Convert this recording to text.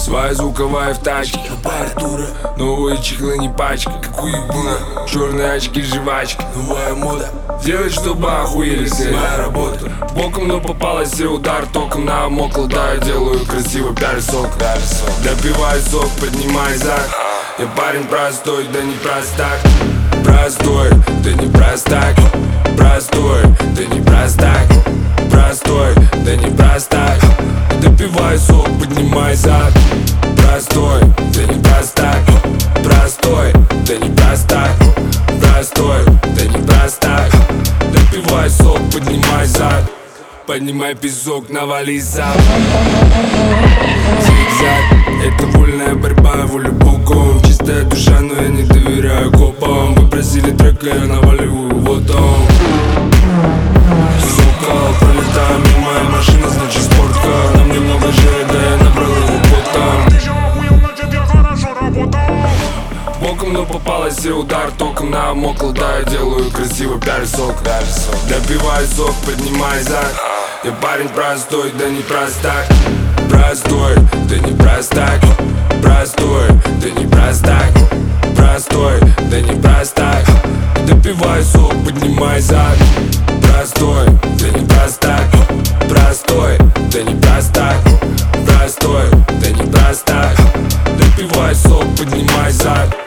Своя звуковая в тачке, аппаратура, новые чехлы не пачка, как у ебуна. Черные очки, жвачки, новая мода. Делать, чтобы охуели все, моя работа. Боком, но попалась и удар током намокл. Да, я делаю красиво пиар-сок. Допивай сок, поднимай зад. Я парень простой, да не простак. Простой, да не простак. Простой, да не простак. Простой, да не простак. Допивай сок, поднимай зад. Простой, да не простак. Простой, да не простак. Простой, да не простак. Допивай сок, поднимай зад. Поднимай песок, навали зад. Зигзаг, это вольная борьба, я волю богом. Чистая душа, но я не доверяю копам. Вы просили трека, я наваливаю, вот он. Сокол, пролетаю мимо, моя машина, значит спортка. Нам немного же, да я набрал его потом. Ты же охуел, значит я хорошо работал. Боком, но попалась и удар током намокл. Да, я делаю красиво пиар-сок. Допивай сок, поднимай зад. Я парень простой, да не простак. Простой, да не простак. Простой, да не простак. Простой, да не простак. Допивай сок, поднимай зад. Простой, да не простак. Простой, да не простак. Простой, да не простак. Допивай сок, поднимай зад.